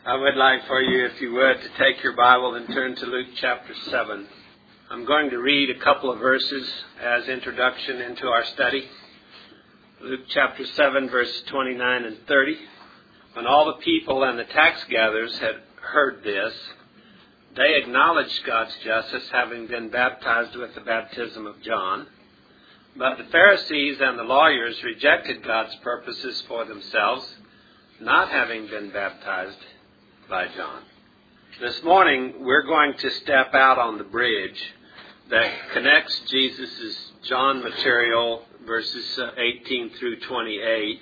I would like for you, if you would, to take your Bible and turn to Luke chapter 7. I'm going to read a couple of verses as introduction into our study. Luke chapter 7, verses 29 and 30. When all the people and the tax gatherers had heard this, they acknowledged God's justice, having been baptized with the baptism of John. But the Pharisees and the lawyers rejected God's purposes for themselves, not having been baptized by John. This morning, we're going to step out on the bridge that connects Jesus' John material, verses 18 through 28,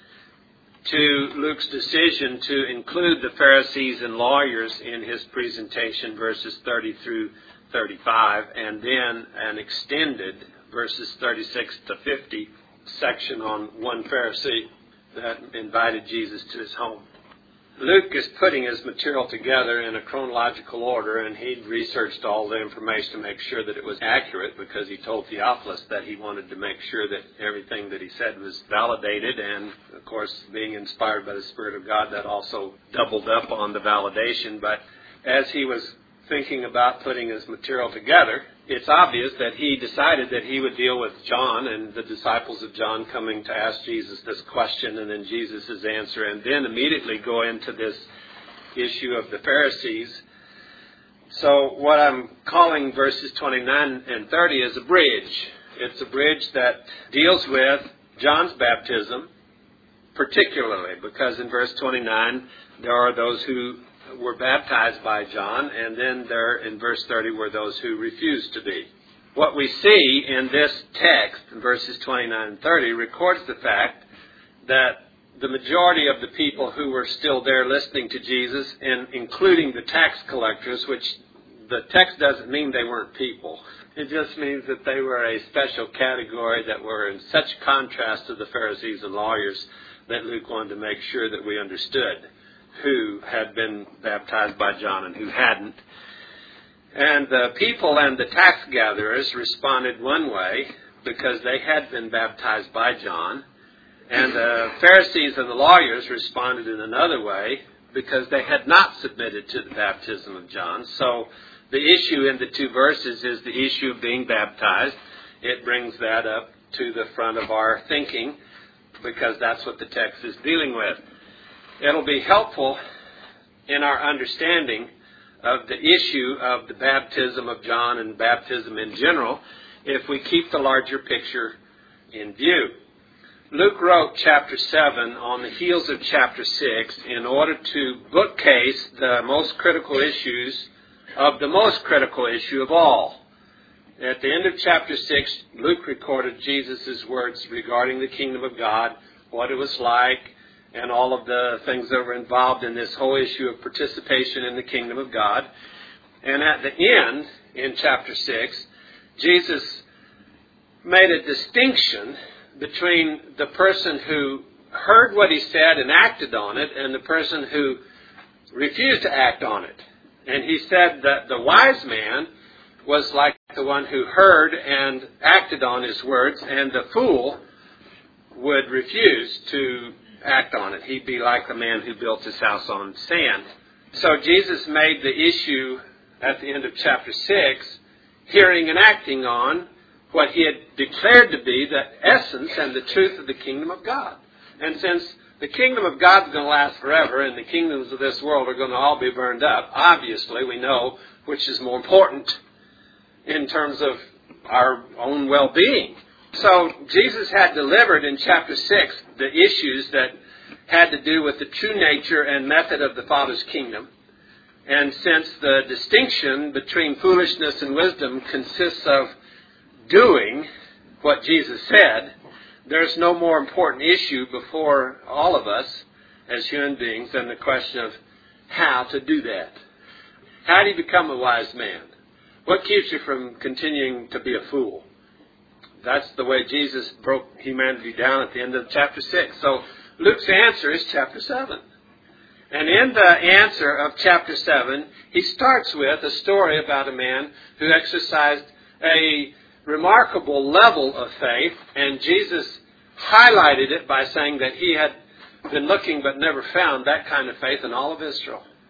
to Luke's decision to include the Pharisees and lawyers in his presentation, verses 30 through 35, and then an extended, verses 36 to 50, section on one Pharisee that invited Jesus to his home. Luke is putting his material together in a chronological order, and he'd researched all the information to make sure that it was accurate, because he told Theophilus that he wanted to make sure that everything that he said was validated, and of course, being inspired by the Spirit of God, that also doubled up on the validation. But as he was thinking about putting his material together, it's obvious that he decided that he would deal with John and the disciples of John coming to ask Jesus this question, and then Jesus' answer, and then immediately go into this issue of the Pharisees. So what I'm calling verses 29 and 30 is a bridge. It's a bridge that deals with John's baptism, particularly because in verse 29 there are those who were baptized by John, and then there in verse 30 were those who refused to be. What we see in this text, in verses 29 and 30, records the fact that the majority of the people who were still there listening to Jesus, and including the tax collectors, which the text doesn't mean they weren't people. It just means that they were a special category that were in such contrast to the Pharisees and lawyers that Luke wanted to make sure that we understood who had been baptized by John and who hadn't. And the people and the tax gatherers responded one way because they had been baptized by John, and the Pharisees and the lawyers responded in another way because they had not submitted to the baptism of John. So the issue in the two verses is the issue of being baptized. It brings that up to the front of our thinking because that's what the text is dealing with. It'll be helpful in our understanding of the issue of the baptism of John and baptism in general if we keep the larger picture in view. Luke wrote chapter 7 on the heels of chapter 6 in order to bookcase the most critical issues of the most critical issue of all. At the end of chapter 6, Luke recorded Jesus' words regarding the kingdom of God, what it was like, and all of the things that were involved in this whole issue of participation in the kingdom of God. And at the end, in chapter 6, Jesus made a distinction between the person who heard what he said and acted on it and the person who refused to act on it. And he said that the wise man was like the one who heard and acted on his words, and the fool would refuse to act on it. He'd be like the man who built his house on sand. So Jesus made the issue at the end of chapter 6, hearing and acting on what he had declared to be the essence and the truth of the kingdom of God. And since the kingdom of God is going to last forever and the kingdoms of this world are going to all be burned up, obviously we know which is more important in terms of our own well-being. So Jesus had delivered in chapter 6 the issues that had to do with the true nature and method of the Father's kingdom. And since the distinction between foolishness and wisdom consists of doing what Jesus said, there's no more important issue before all of us as human beings than the question of how to do that. How do you become a wise man? What keeps you from continuing to be a fool? That's the way Jesus broke humanity down at the end of chapter 6. So Luke's answer is chapter 7. And in the answer of chapter 7, he starts with a story about a man who exercised a remarkable level of faith, and Jesus highlighted it by saying that he had been looking but never found that kind of faith in all of Israel.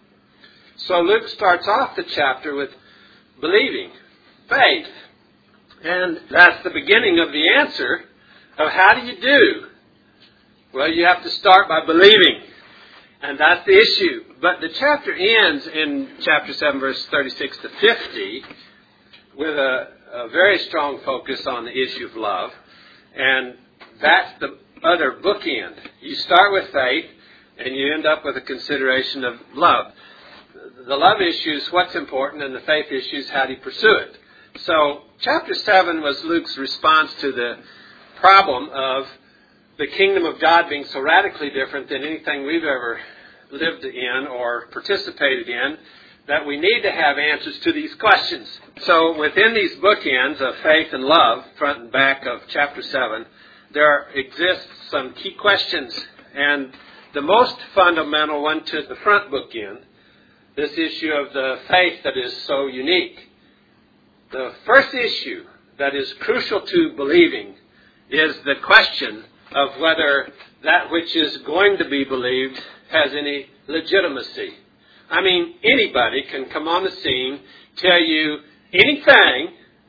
So Luke starts off the chapter with believing, faith. And that's the beginning of the answer of how do you do? Well, you have to start by believing. And that's the issue. But the chapter ends in chapter 7, verse 36 to 50 with a very strong focus on the issue of love. And that's the other bookend. You start with faith, and you end up with a consideration of love. The love issue is what's important, and the faith issue is how do you pursue it. So chapter 7 was Luke's response to the problem of the kingdom of God being so radically different than anything we've ever lived in or participated in, that we need to have answers to these questions. So within these bookends of faith and love, front and back of chapter 7, there exists some key questions. And the most fundamental one to the front bookend, this issue of the faith that is so unique. The first issue that is crucial to believing is the question of whether that which is going to be believed has any legitimacy. I mean, anybody can come on the scene, tell you anything,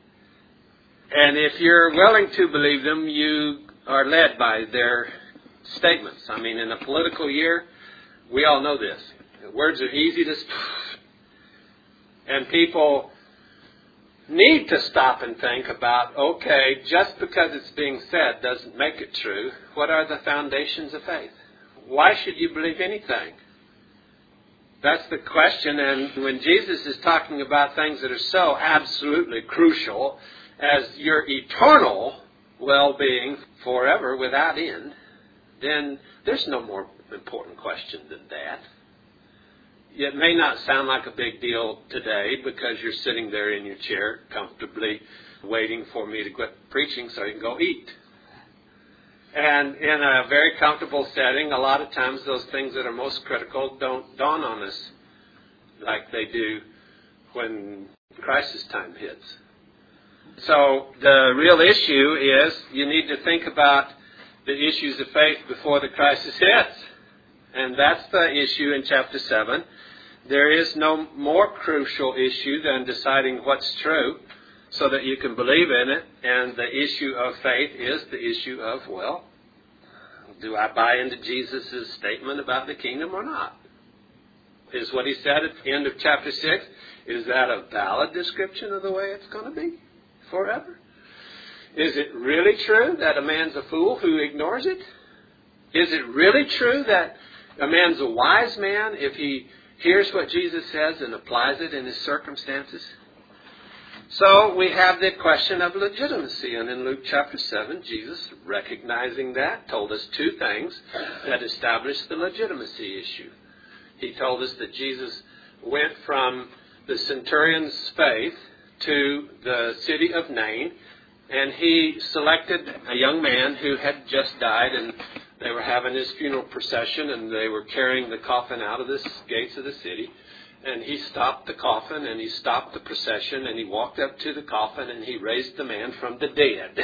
and if you're willing to believe them, you are led by their statements. I mean, in a political year, we all know this. Words are easy to speak, and people need to stop and think about, okay, just because it's being said doesn't make it true. What are the foundations of faith? Why should you believe anything? That's the question, and when Jesus is talking about things that are so absolutely crucial as your eternal well-being forever without end, then there's no more important question than that. It may not sound like a big deal today because you're sitting there in your chair comfortably waiting for me to quit preaching so you can go eat. And in a very comfortable setting, a lot of times those things that are most critical don't dawn on us like they do when crisis time hits. So the real issue is you need to think about the issues of faith before the crisis hits. And that's the issue in chapter 7. There is no more crucial issue than deciding what's true so that you can believe in it. And the issue of faith is the issue of, well, do I buy into Jesus' statement about the kingdom or not? Is what he said at the end of chapter 6, is that a valid description of the way it's going to be forever? Is it really true that a man's a fool who ignores it? Is it really true that a man's a wise man if he hears what Jesus says and applies it in his circumstances? So we have the question of legitimacy. And in Luke chapter 7, Jesus, recognizing that, told us two things that established the legitimacy issue. He told us that Jesus went from the centurion's faith to the city of Nain, and he selected a young man who had just died, and they were having his funeral procession, and they were carrying the coffin out of the gates of the city. And he stopped the coffin, and he stopped the procession, and he walked up to the coffin, and he raised the man from the dead.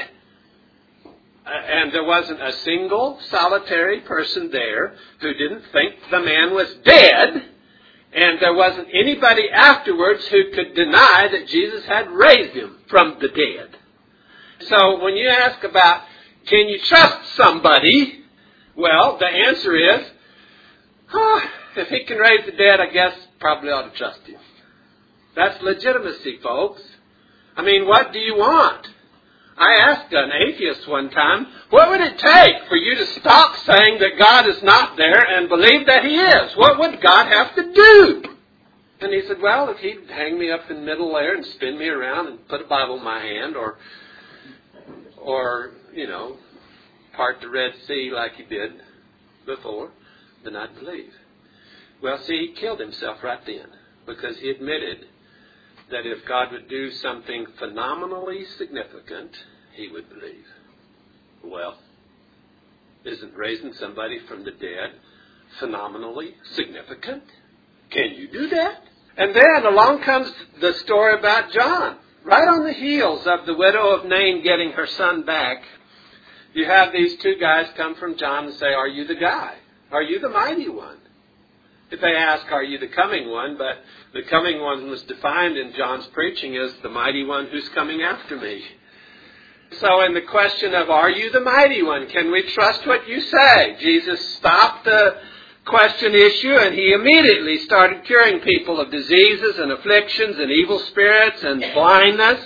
And there wasn't a single solitary person there who didn't think the man was dead, and there wasn't anybody afterwards who could deny that Jesus had raised him from the dead. So when you ask about, can you trust somebody? Well, the answer is, if he can raise the dead, I guess probably ought to trust him. That's legitimacy, folks. I mean, what do you want? I asked an atheist one time, what would it take for you to stop saying that God is not there and believe that He is? What would God have to do? And he said, well, if He'd hang me up in the middle there and spin me around and put a Bible in my hand or part the Red Sea like He did before, then I'd believe. Well, see, he killed himself right then because he admitted that if God would do something phenomenally significant, he would believe. Well, isn't raising somebody from the dead phenomenally significant? Can you do that? And then along comes the story about John. Right on the heels of the widow of Nain getting her son back, you have these two guys come from John and say, are you the guy? Are you the mighty one? They ask, are you the coming one? But the coming one was defined in John's preaching as the mighty one who's coming after me. So in the question of, are you the mighty one? Can we trust what you say? Jesus stopped the question issue and he immediately started curing people of diseases and afflictions and evil spirits and blindness.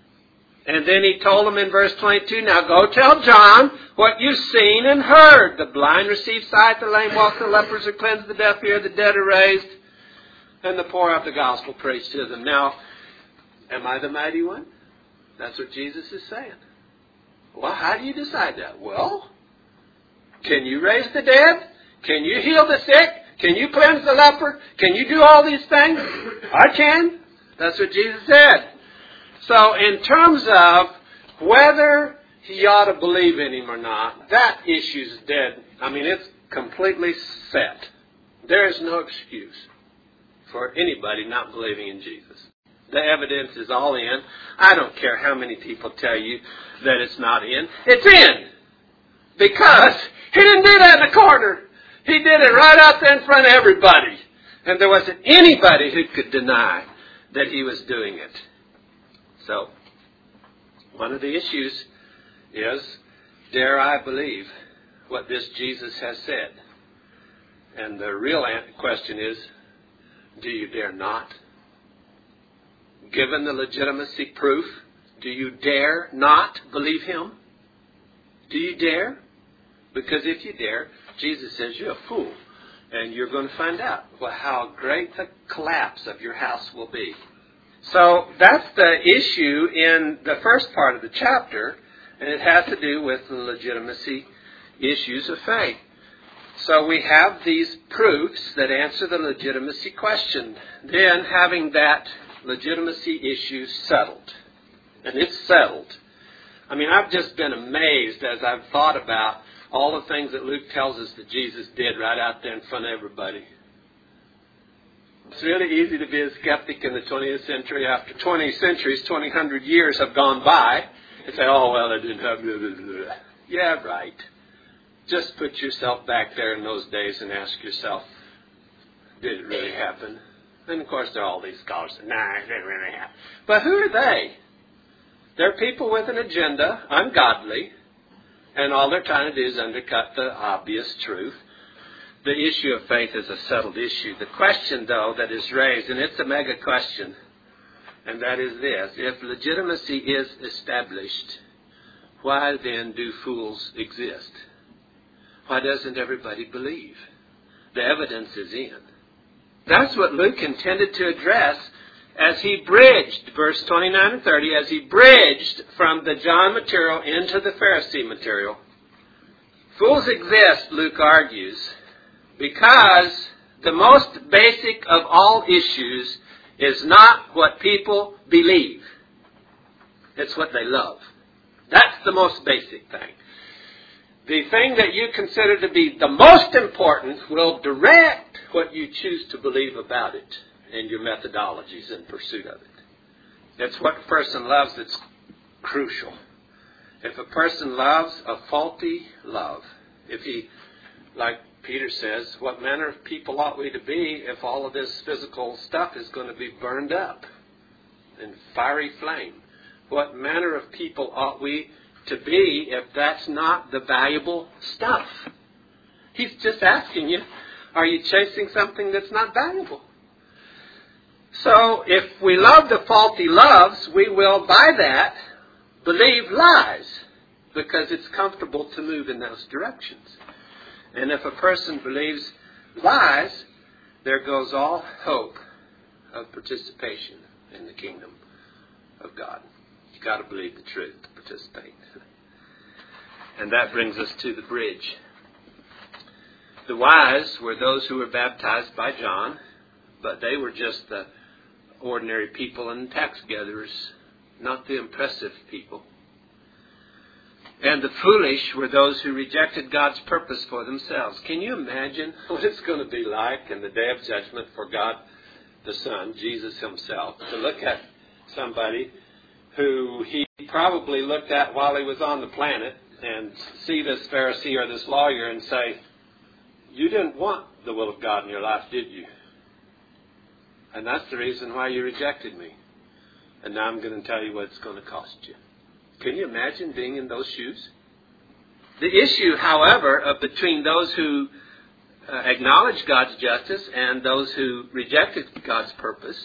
And then he told them in verse 22, now go tell John what you've seen and heard. The blind receive sight, the lame walk, the lepers are cleansed, the deaf hear, the dead are raised, and the poor have the gospel preached to them. Now, am I the mighty one? That's what Jesus is saying. Well, how do you decide that? Well, can you raise the dead? Can you heal the sick? Can you cleanse the leper? Can you do all these things? I can. That's what Jesus said. So in terms of whether he ought to believe in him or not, that issue's dead. I mean, it's completely set. There is no excuse for anybody not believing in Jesus. The evidence is all in. I don't care how many people tell you that it's not in. It's in. Because he didn't do that in the corner. He did it right out there in front of everybody. And there wasn't anybody who could deny that he was doing it. So, one of the issues is, dare I believe what this Jesus has said? And the real question is, do you dare not? Given the legitimacy proof, do you dare not believe him? Do you dare? Because if you dare, Jesus says you're a fool. And you're going to find out how great the collapse of your house will be. So that's the issue in the first part of the chapter, and it has to do with the legitimacy issues of faith. So we have these proofs that answer the legitimacy question. Then having that legitimacy issue settled, and it's settled. I mean, I've just been amazed as I've thought about all the things that Luke tells us that Jesus did right out there in front of everybody. It's really easy to be a skeptic in the 20th century after 20 centuries, 2,000 years have gone by, and say, oh, well, it didn't happen. Blah, blah, blah. Yeah, right. Just put yourself back there in those days and ask yourself, did it really happen? And, of course, there are all these scholars that say, nah, it didn't really happen. But who are they? They're people with an agenda, ungodly, and all they're trying to do is undercut the obvious truth. The issue of faith is a settled issue. The question, though, that is raised, and it's a mega question, and that is this. If legitimacy is established, why then do fools exist? Why doesn't everybody believe? The evidence is in. That's what Luke intended to address as he bridged, verse 29 and 30, as he bridged from the John material into the Pharisee material. Fools exist, Luke argues, because the most basic of all issues is not what people believe. It's what they love. That's the most basic thing. The thing that you consider to be the most important will direct what you choose to believe about it and your methodologies in pursuit of it. It's what a person loves that's crucial. If a person loves a faulty love, if he, like Peter says, what manner of people ought we to be if all of this physical stuff is going to be burned up in fiery flame? What manner of people ought we to be if that's not the valuable stuff? He's just asking you, are you chasing something that's not valuable? So if we love the faulty loves, we will, by that, believe lies, because it's comfortable to move in those directions. And if a person believes lies, there goes all hope of participation in the kingdom of God. You've got to believe the truth to participate. And that brings us to the bridge. The wise were those who were baptized by John, but they were just the ordinary people and tax gatherers, not the impressive people. And the foolish were those who rejected God's purpose for themselves. Can you imagine what it's going to be like in the day of judgment for God the Son, Jesus himself, to look at somebody who he probably looked at while he was on the planet and see this Pharisee or this lawyer and say, you didn't want the will of God in your life, did you? And that's the reason why you rejected me. And now I'm going to tell you what it's going to cost you. Can you imagine being in those shoes? The issue, however, between those who acknowledged God's justice and those who rejected God's purpose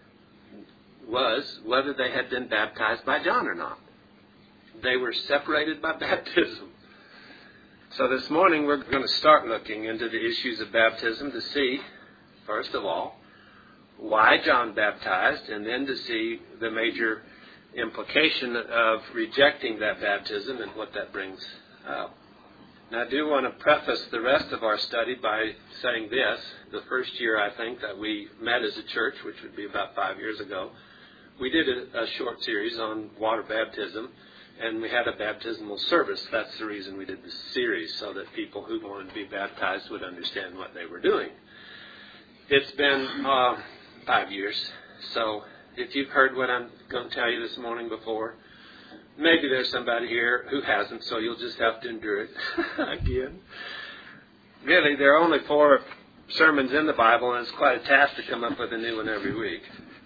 was whether they had been baptized by John or not. They were separated by baptism. So this morning we're going to start looking into the issues of baptism to see, first of all, why John baptized, and then to see the major implication of rejecting that baptism and what that brings up. Now, I do want to preface the rest of our study by saying this. The first year, I think, that we met as a church, which would be about 5 years ago, we did a short series on water baptism, and we had a baptismal service. That's the reason we did this series, so that people who wanted to be baptized would understand what they were doing. It's been 5 years, so if you've heard what I'm going to tell you this morning before, maybe there's somebody here who hasn't, so you'll just have to endure it again. Really, there are only 4 sermons in the Bible, and it's quite a task to come up with a new one every week.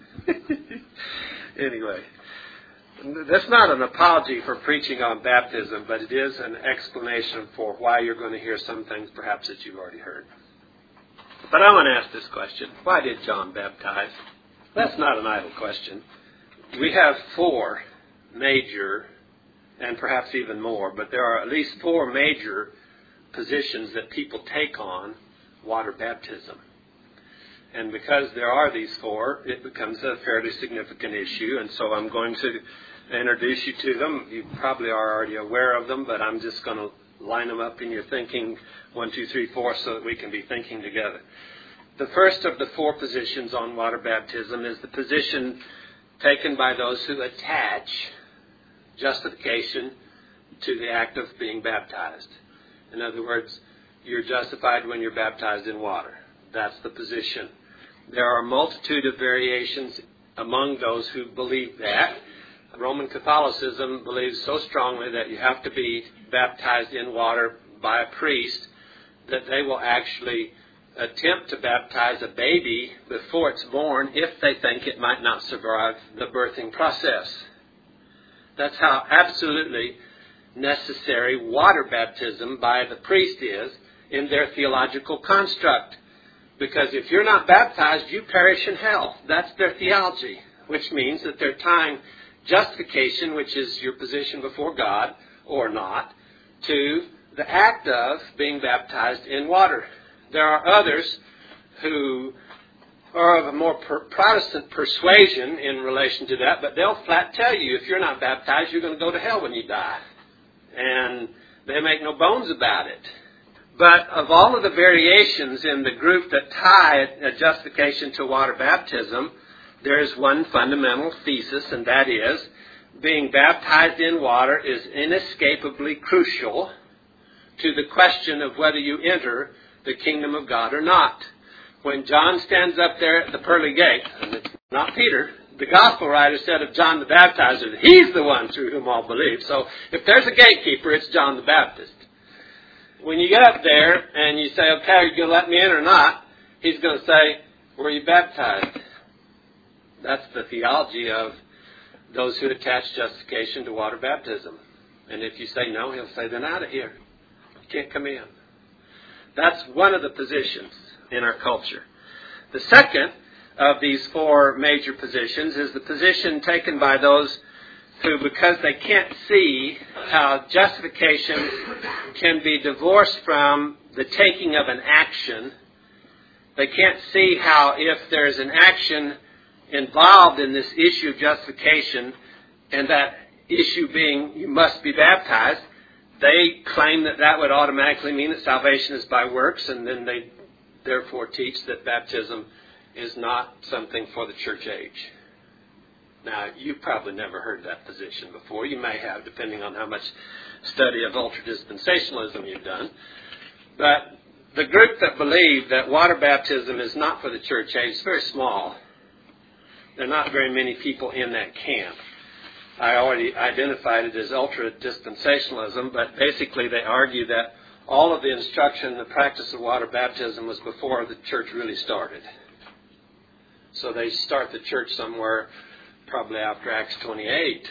Anyway, that's not an apology for preaching on baptism, but it is an explanation for why you're going to hear some things perhaps that you've already heard. But I want to ask this question. Why did John baptize? That's not an idle question. We have 4 major, and perhaps even more, but there are at least 4 major positions that people take on water baptism. And because there are these 4, it becomes a fairly significant issue, and so I'm going to introduce you to them. You probably are already aware of them, but I'm just going to line them up in your thinking 1, 2, 3, 4 so that we can be thinking together. The first of the 4 positions on water baptism is the position taken by those who attach justification to the act of being baptized. In other words, you're justified when you're baptized in water. That's the position. There are a multitude of variations among those who believe that. Roman Catholicism believes so strongly that you have to be baptized in water by a priest that they will actually attempt to baptize a baby before it's born if they think it might not survive the birthing process. That's how absolutely necessary water baptism by the priest is in their theological construct. Because if you're not baptized, you perish in hell. That's their theology, which means that they're tying justification, which is your position before God, or not, to the act of being baptized in water. There are others who are of a more Protestant persuasion in relation to that, but they'll flat tell you if you're not baptized, you're going to go to hell when you die. And they make no bones about it. But of all of the variations in the group that tie a justification to water baptism, there is one fundamental thesis, and that is being baptized in water is inescapably crucial to the question of whether you enter the kingdom of God or not. When John stands up there at the pearly gate, and it's not Peter, the gospel writer said of John the Baptizer that he's the one through whom all believe. So if there's a gatekeeper, it's John the Baptist. When you get up there and you say, okay, are you going to let me in or not? He's going to say, were you baptized? That's the theology of those who attach justification to water baptism. And if you say no, he'll say, then out of here. You can't come in. That's one of the positions in our culture. The second of these 4 major positions is the position taken by those who, because they can't see how justification can be divorced from the taking of an action, they can't see how if there's an action involved in this issue of justification, and that issue being you must be baptized, they claim that that would automatically mean that salvation is by works, and then they therefore teach that baptism is not something for the church age. Now, you've probably never heard that position before. You may have, depending on how much study of ultra-dispensationalism you've done. But the group that believe that water baptism is not for the church age is very small. There are not very many people in that camp. I already identified it as ultra-dispensationalism, but basically they argue that all of the instruction, the practice of water baptism was before the church really started. So they start the church somewhere probably after Acts 28.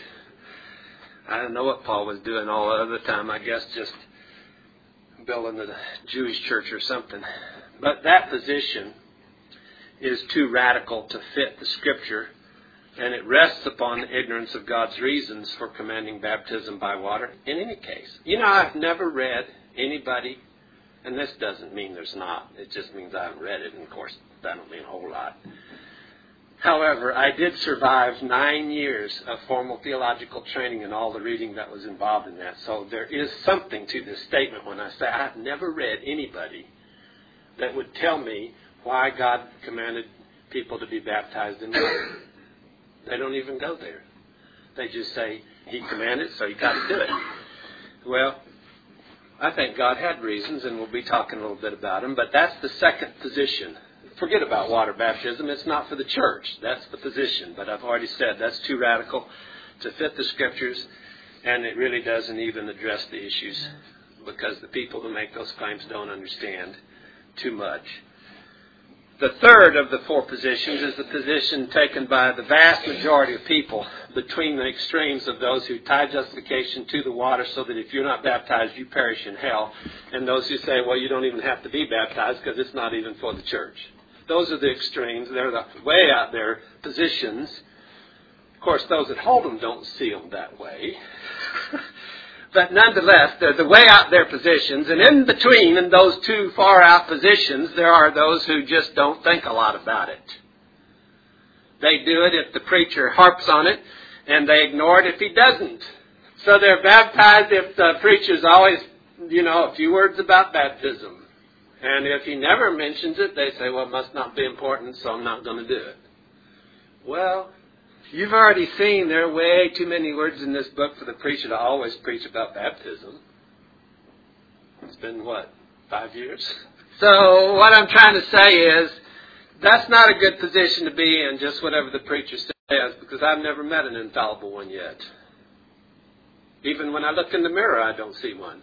I don't know what Paul was doing all the other time. I guess just building the Jewish church or something. But that position is too radical to fit the Scripture, and it rests upon the ignorance of God's reasons for commanding baptism by water in any case. You know, I've never read anybody, and this doesn't mean there's not. It just means I haven't read it, and of course that don't mean a whole lot. However, I did survive 9 years of formal theological training and all the reading that was involved in that. So there is something to this statement when I say I've never read anybody that would tell me why God commanded people to be baptized in water. They don't even go there. They just say, He commanded, so you got to do it. Well, I think God had reasons, and we'll be talking a little bit about them, but that's the second position. Forget about water baptism. It's not for the church. That's the position. But I've already said that's too radical to fit the Scriptures, and it really doesn't even address the issues because the people who make those claims don't understand too much. The third of the four positions is the position taken by the vast majority of people between the extremes of those who tie justification to the water so that if you're not baptized, you perish in hell, and those who say, well, you don't even have to be baptized because it's not even for the church. Those are the extremes. They're the way out there positions. Of course, those that hold them don't see them that way. But nonetheless, they're the way out there positions. And in between, in those two far out positions, there are those who just don't think a lot about it. They do it if the preacher harps on it, and they ignore it if he doesn't. So they're baptized if the preacher's always, a few words about baptism. And if he never mentions it, they say, well, it must not be important, so I'm not going to do it. Well, you've already seen there are way too many words in this book for the preacher to always preach about baptism. It's been, 5 years? So what I'm trying to say is, that's not a good position to be in, just whatever the preacher says, because I've never met an infallible one yet. Even when I look in the mirror, I don't see one.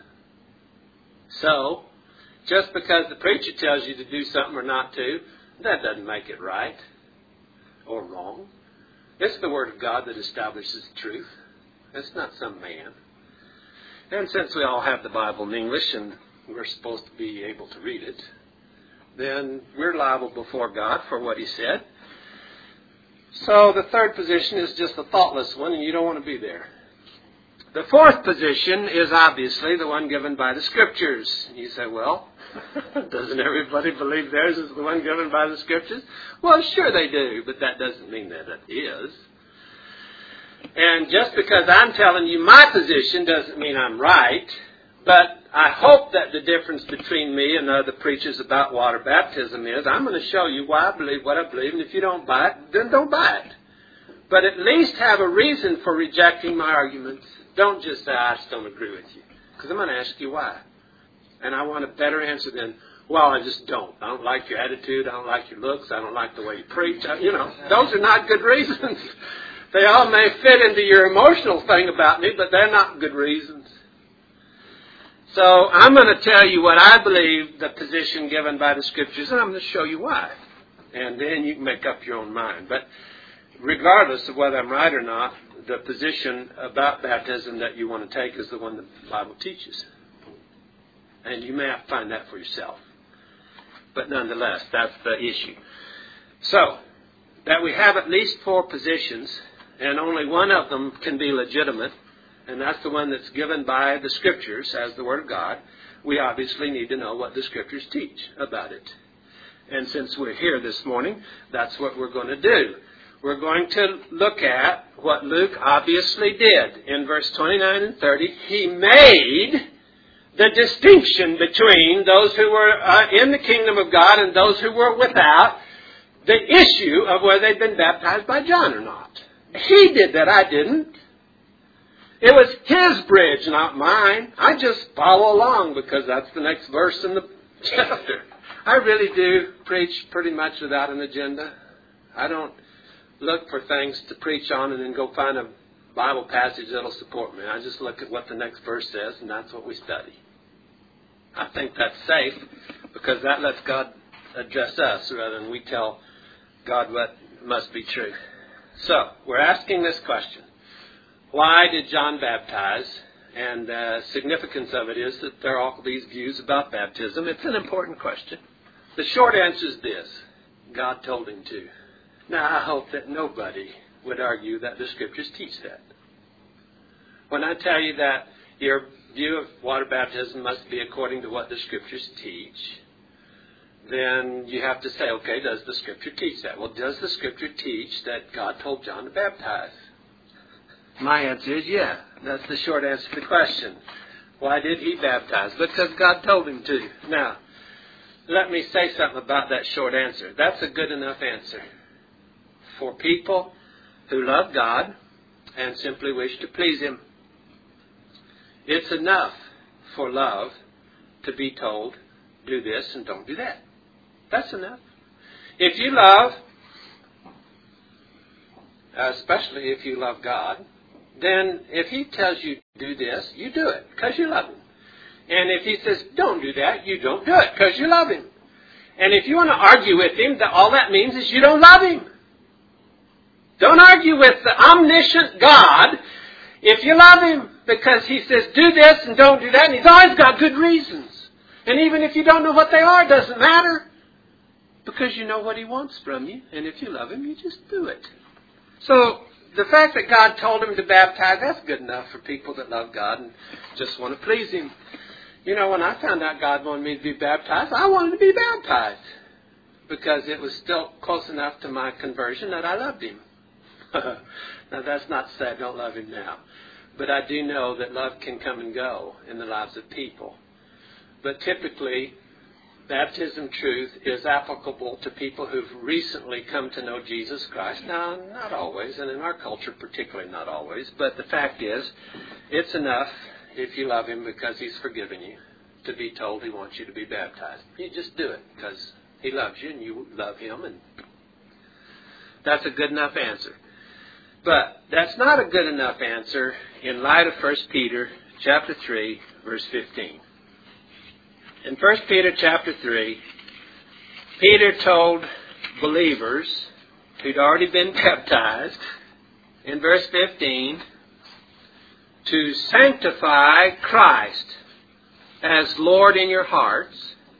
So, just because the preacher tells you to do something or not to, that doesn't make it right or wrong. It's the Word of God that establishes the truth. It's not some man. And since we all have the Bible in English and we're supposed to be able to read it, then we're liable before God for what He said. So the third position is just a thoughtless one, and you don't want to be there. The fourth position is obviously the one given by the Scriptures. You say, well, doesn't everybody believe theirs is the one given by the Scriptures? Well, sure they do, but that doesn't mean that it is. And just because I'm telling you my position doesn't mean I'm right, but I hope that the difference between me and other preachers about water baptism is I'm going to show you why I believe what I believe, and if you don't buy it, then don't buy it. But at least have a reason for rejecting my arguments. Don't just say, I just don't agree with you. Because I'm going to ask you why. And I want a better answer than, well, I just don't. I don't like your attitude. I don't like your looks. I don't like the way you preach. Those are not good reasons. They all may fit into your emotional thing about me, but they're not good reasons. So I'm going to tell you what I believe the position given by the Scriptures, and I'm going to show you why. And then you can make up your own mind. But regardless of whether I'm right or not, the position about baptism that you want to take is the one the Bible teaches. And you may have to find that for yourself. But nonetheless, that's the issue. So, that we have at least four positions, and only one of them can be legitimate, and that's the one that's given by the Scriptures as the Word of God. We obviously need to know what the Scriptures teach about it. And since we're here this morning, that's what we're going to do. We're going to look at what Luke obviously did. In verse 29 and 30, he made the distinction between those who were in the kingdom of God and those who were without, the issue of whether they'd been baptized by John or not. He did that, I didn't. It was his bridge, not mine. I just follow along because that's the next verse in the chapter. I really do preach pretty much without an agenda. I don't look for things to preach on and then go find a Bible passage that'll support me. I just look at what the next verse says, and that's what we study. I think that's safe because that lets God address us rather than we tell God what must be true. So, we're asking this question. Why did John baptize? And the significance of it is that there are all these views about baptism. It's an important question. The short answer is this. God told him to. Now, I hope that nobody would argue that the Scriptures teach that. When I tell you that your view of water baptism must be according to what the Scriptures teach, then you have to say, okay, does the Scripture teach that? Well, does the Scripture teach that God told John to baptize? My answer is yeah. That's the short answer to the question. Why did he baptize? Because God told him to. Now, let me say something about that short answer. That's a good enough answer for people who love God and simply wish to please Him. It's enough for love to be told, do this and don't do that. That's enough. If you love, especially if you love God, then if He tells you to do this, you do it because you love Him. And if He says don't do that, you don't do it because you love Him. And if you want to argue with Him, all that means is you don't love Him. Don't argue with the omniscient God if you love Him, because He says do this and don't do that, and He's always got good reasons. And even if you don't know what they are, it doesn't matter, because you know what He wants from you, and if you love Him, you just do it. So, the fact that God told him to baptize, that's good enough for people that love God and just want to please Him. You know, when I found out God wanted me to be baptized, I wanted to be baptized because it was still close enough to my conversion that I loved Him. Now, that's not to say I don't love Him now. But I do know that love can come and go in the lives of people. But typically, baptism truth is applicable to people who've recently come to know Jesus Christ. Now, not always, and in our culture particularly not always, but the fact is, it's enough if you love Him because He's forgiven you to be told He wants you to be baptized. You just do it because He loves you and you love Him, and that's a good enough answer. But that's not a good enough answer in light of 1 Peter chapter 3, verse 15. In 1 Peter chapter 3, Peter told believers who'd already been baptized, in verse 15, to sanctify Christ as Lord in your hearts,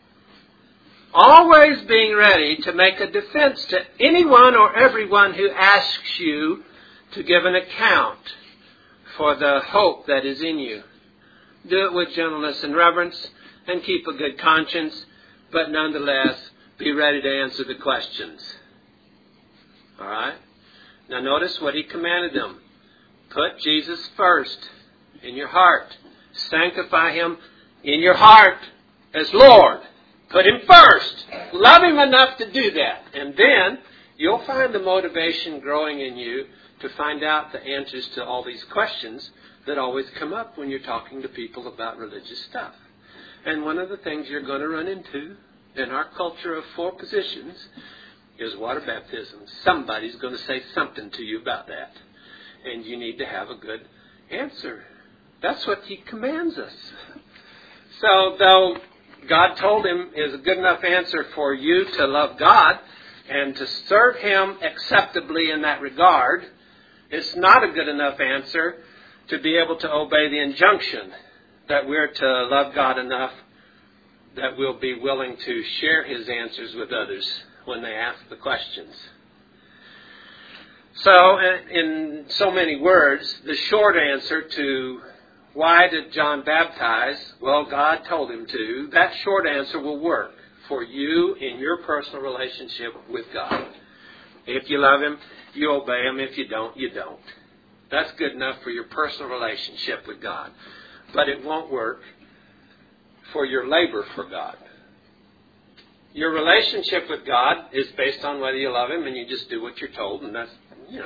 always being ready to make a defense to anyone or everyone who asks you to give an account for the hope that is in you. Do it with gentleness and reverence, and keep a good conscience, but nonetheless be ready to answer the questions. All right? Now notice what he commanded them. Put Jesus first in your heart. Sanctify Him in your heart as Lord. Put Him first. Love Him enough to do that. And then you'll find the motivation growing in you to find out the answers to all these questions that always come up when you're talking to people about religious stuff. And one of the things you're going to run into in our culture of four positions is water baptism. Somebody's going to say something to you about that. And you need to have a good answer. That's what He commands us. So though God told him is a good enough answer for you to love God and to serve Him acceptably in that regard, it's not a good enough answer to be able to obey the injunction that we're to love God enough that we'll be willing to share His answers with others when they ask the questions. So, in so many words, the short answer to why did John baptize? Well, God told him to. That short answer will work for you in your personal relationship with God. If you love Him, you obey Him. If you don't, you don't. That's good enough for your personal relationship with God. But it won't work for your labor for God. Your relationship with God is based on whether you love Him and you just do what you're told, and that's,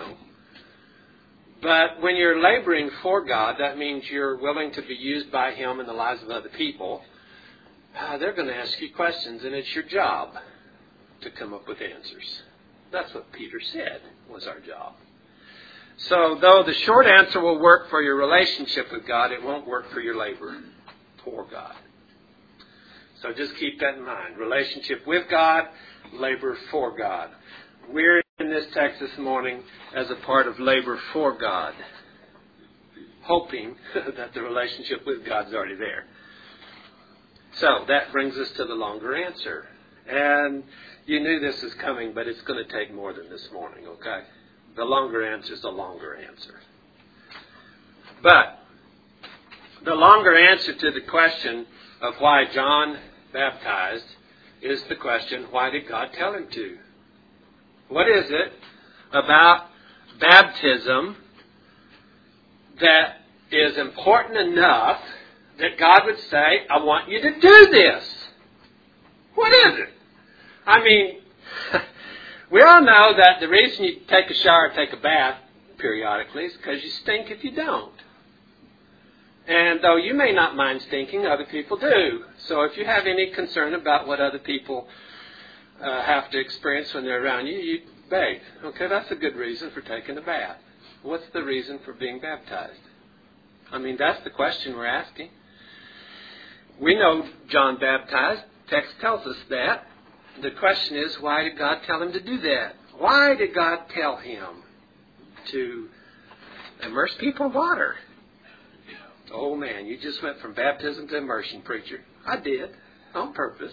But when you're laboring for God, that means you're willing to be used by Him in the lives of other people. They're going to ask you questions, and it's your job to come up with answers. That's what Peter said was our job. So, though the short answer will work for your relationship with God, it won't work for your labor for God. So just keep that in mind. Relationship with God, labor for God. We're in this text this morning as a part of labor for God, hoping that the relationship with God's already there. So that brings us to the longer answer. And you knew this was coming, but it's going to take more than this morning, okay? The longer answer is the longer answer. But the longer answer to the question of why John baptized is the question, why did God tell him to? What is it about baptism that is important enough that God would say, I want you to do this? What is it? I mean, we all know that the reason you take a shower or take a bath periodically is because you stink if you don't. And though you may not mind stinking, other people do. So if you have any concern about what other people have to experience when they're around you, you bathe. Okay, that's a good reason for taking a bath. What's the reason for being baptized? I mean, that's the question we're asking. We know John baptized. Text tells us that. The question is, why did God tell him to do that? Why did God tell him to immerse people in water? Oh man, you just went from baptism to immersion, preacher. I did, on purpose.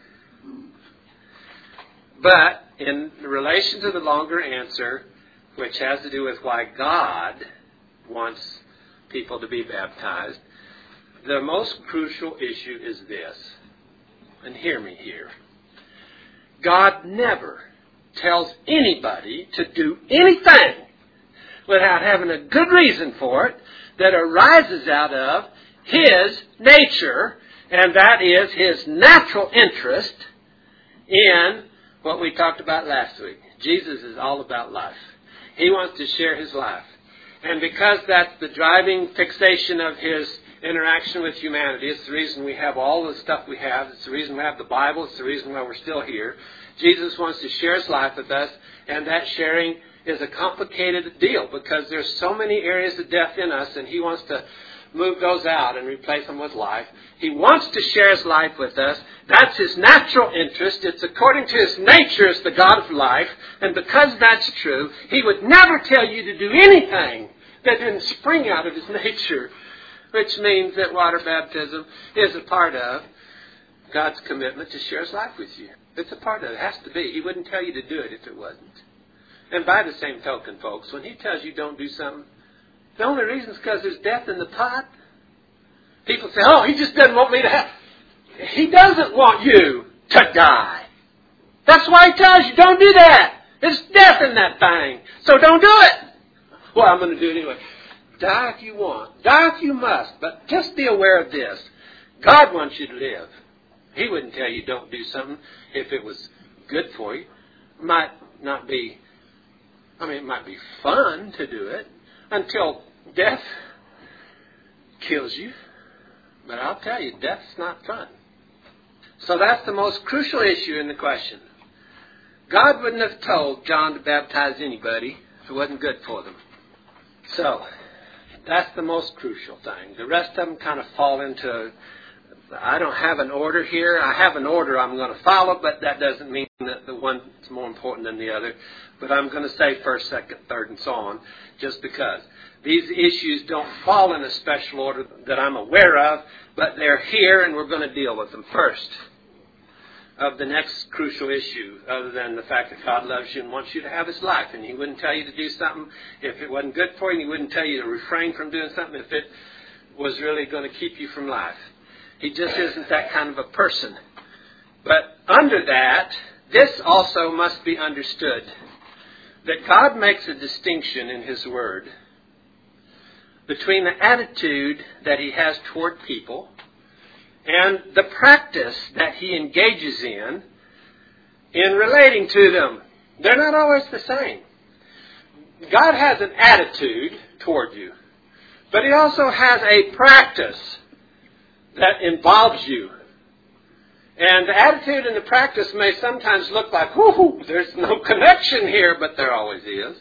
But in relation to the longer answer, which has to do with why God wants people to be baptized, the most crucial issue is this. And hear me here. God never tells anybody to do anything without having a good reason for it that arises out of His nature, and that is His natural interest in what we talked about last week. Jesus is all about life. He wants to share His life. And because that's the driving fixation of His interaction with humanity, it's the reason we have all the stuff we have. It's the reason we have the Bible. It's the reason why we're still here. Jesus wants to share His life with us, and that sharing is a complicated deal because there's so many areas of death in us, and He wants to move those out and replace them with life. He wants to share His life with us. That's His natural interest. It's according to His nature as the God of life. And because that's true, He would never tell you to do anything that didn't spring out of His nature, which means that water baptism is a part of God's commitment to share His life with you. It's a part of it. It has to be. He wouldn't tell you to do it if it wasn't. And by the same token, folks, when He tells you don't do something, the only reason is because there's death in the pot. People say, oh, He just doesn't want me to have... He doesn't want you to die. That's why He tells you, don't do that. There's death in that thing. So don't do it. Well, I'm going to do it anyway. Die if you want. Die if you must. But just be aware of this. God wants you to live. He wouldn't tell you don't do something if it was good for you. It might not be... it might be fun to do it until death kills you. But I'll tell you, death's not fun. So that's the most crucial issue in the question. God wouldn't have told John to baptize anybody if it wasn't good for them. So that's the most crucial thing. The rest of them kind of fall into... I don't have an order here. I have an order I'm going to follow, but that doesn't mean that the one is more important than the other. But I'm going to say first, second, third, and so on, just because. These issues don't fall in a special order that I'm aware of, but they're here and we're going to deal with them first. Of the next crucial issue, other than the fact that God loves you and wants you to have His life, and He wouldn't tell you to do something if it wasn't good for you, and He wouldn't tell you to refrain from doing something if it was really going to keep you from life. He just isn't that kind of a person. But under that, this also must be understood, that God makes a distinction in His Word between the attitude that He has toward people and the practice that He engages in relating to them. They're not always the same. God has an attitude toward you, but He also has a practice that involves you. And the attitude and the practice may sometimes look like, whoo, there's no connection here, but there always is.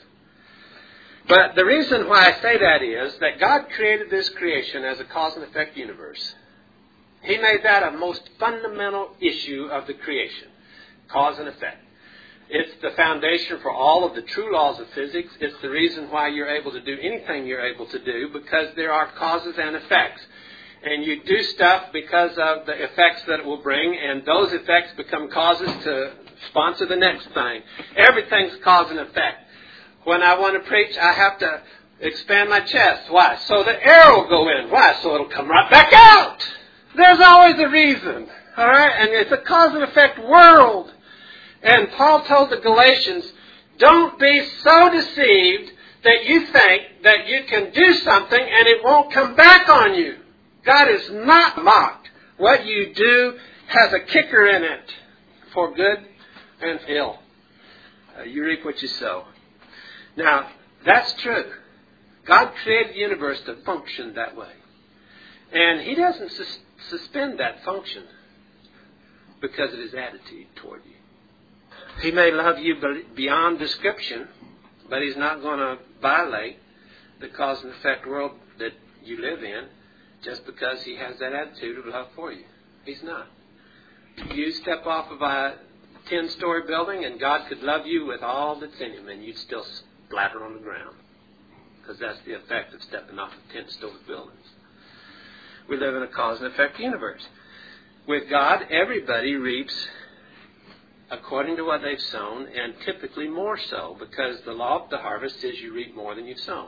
But the reason why I say that is that God created this creation as a cause and effect universe. He made that a most fundamental issue of the creation, cause and effect. It's the foundation for all of the true laws of physics. It's the reason why you're able to do anything you're able to do, because there are causes and effects. And you do stuff because of the effects that it will bring, and those effects become causes to sponsor the next thing. Everything's cause and effect. When I want to preach, I have to expand my chest. Why? So the air will go in. Why? So it'll come right back out. There's always a reason. All right? And it's a cause and effect world. And Paul told the Galatians, don't be so deceived that you think that you can do something and it won't come back on you. God is not mocked. What you do has a kicker in it for good and ill. You reap what you sow. Now, that's true. God created the universe to function that way. And He doesn't suspend that function because of His attitude toward you. He may love you beyond description, but He's not going to violate the cause and effect world that you live in just because He has that attitude of love for you. He's not. You step off of a 10-story building and God could love you with all that's in Him, and you'd still splatter on the ground, because that's the effect of stepping off of 10-story buildings. We live in a cause and effect universe. With God, everybody reaps according to what they've sown, and typically more so, because the law of the harvest says you reap more than you've sown.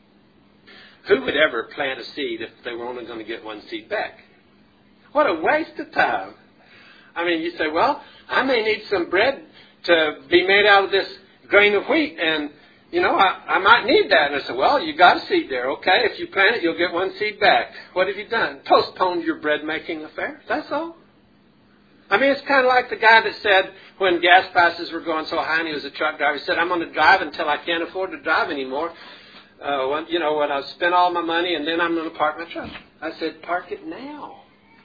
Who would ever plant a seed if they were only going to get one seed back? What a waste of time. I mean, you say, well, I may need some bread to be made out of this grain of wheat, and, I might need that. And I said, well, you got a seed there, okay? If you plant it, you'll get one seed back. What have you done? Postponed your bread-making affair. That's all. I mean, it's kind of like the guy that said when gas prices were going so high and he was a truck driver, he said, I'm going to drive until I can't afford to drive anymore. When I spend all my money, and then I'm going to park my truck. I said, park it now.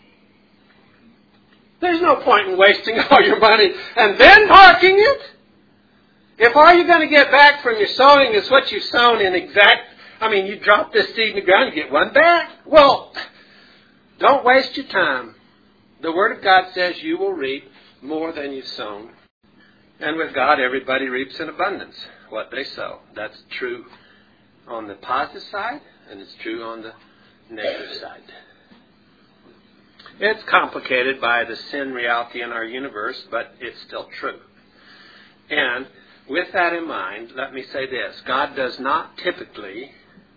There's no point in wasting all your money and then parking it. If all you're going to get back from your sowing is what you've sown in you drop this seed in the ground, you get one back. Well, don't waste your time. The Word of God says you will reap more than you've sown. And with God, everybody reaps in abundance what they sow. That's true on the positive side, and it's true on the negative side. It's complicated by the sin reality in our universe, but it's still true. And with that in mind, let me say this. God does not typically,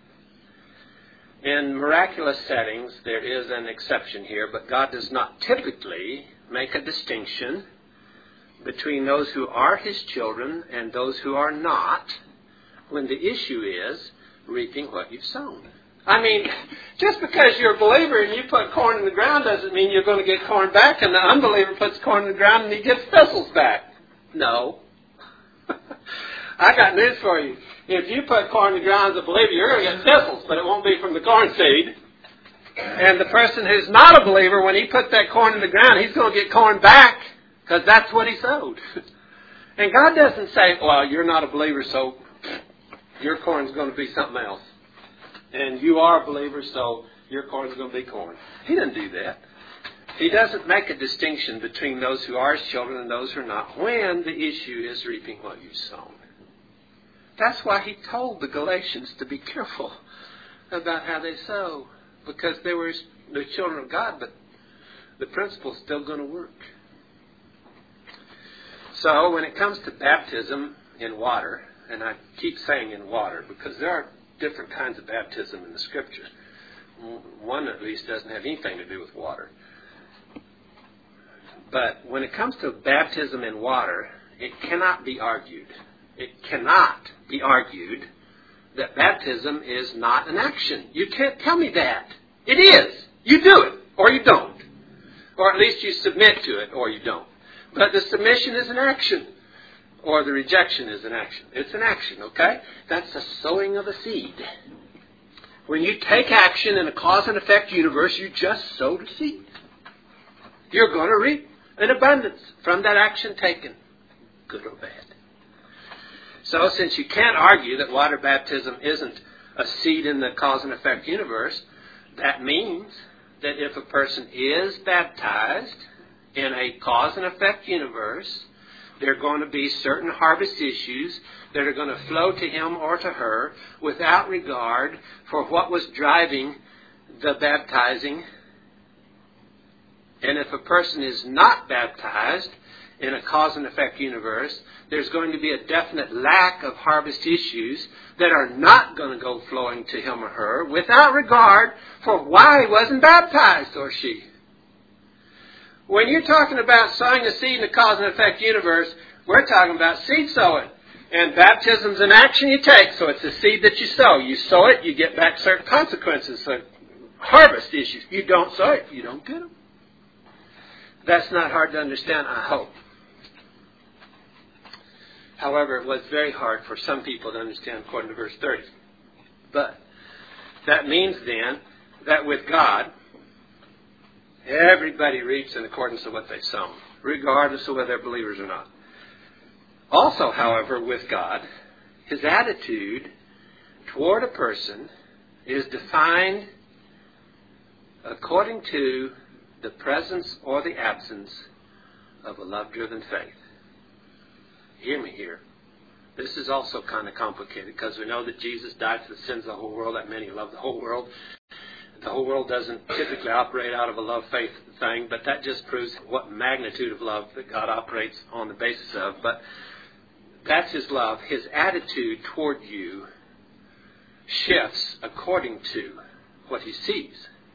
in miraculous settings, there is an exception here, but God does not typically make a distinction between those who are His children and those who are not, when the issue is reaping what you've sown. I mean, just because you're a believer and you put corn in the ground doesn't mean you're going to get corn back, and the unbeliever puts corn in the ground and he gets thistles back. No. I got news for you. If you put corn in the ground as a believer, you're going to get thistles, but it won't be from the corn seed. And the person who's not a believer, when he puts that corn in the ground, he's going to get corn back, because that's what he sowed. And God doesn't say, well, you're not a believer, so your corn's going to be something else. And you are a believer, so your corn's going to be corn. He doesn't do that. He doesn't make a distinction between those who are His children and those who are not, when the issue is reaping what you've sown. That's why He told the Galatians to be careful about how they sow, because they were the children of God, but the principle's still going to work. So when it comes to baptism in water, and I keep saying in water because there are different kinds of baptism in the Scriptures. One at least doesn't have anything to do with water. But when it comes to baptism in water, it cannot be argued. It cannot be argued that baptism is not an action. You can't tell me that. It is. You do it, or you don't. Or at least you submit to it, or you don't. But the submission is an action, or the rejection is an action. It's an action, okay? That's the sowing of a seed. When you take action in a cause and effect universe, you just sowed a seed. You're going to reap an abundance from that action taken, good or bad. So since you can't argue that water baptism isn't a seed in the cause and effect universe, that means that if a person is baptized in a cause and effect universe, there are going to be certain harvest issues that are going to flow to him or to her without regard for what was driving the baptizing. And if a person is not baptized in a cause and effect universe, there's going to be a definite lack of harvest issues that are not going to go flowing to him or her without regard for why he wasn't baptized, or she. When you're talking about sowing a seed in a cause and effect universe, we're talking about seed sowing. And baptism's an action you take, so it's a seed that you sow. You sow it, you get back certain consequences, so harvest issues. You don't sow it, you don't get them. That's not hard to understand, I hope. However, it was very hard for some people to understand according to verse 30. But that means then that with God, everybody reaps in accordance to what they've sown, regardless of whether they're believers or not. Also, however, with God, his attitude toward a person is defined according to the presence or the absence of a love-driven faith. Hear me here. This is also kind of complicated because we know that Jesus died for the sins of the whole world, that many love the whole world. The whole world doesn't typically operate out of a love-faith thing, but that just proves what magnitude of love that God operates on the basis of. But that's his love. His attitude toward you shifts according to what he sees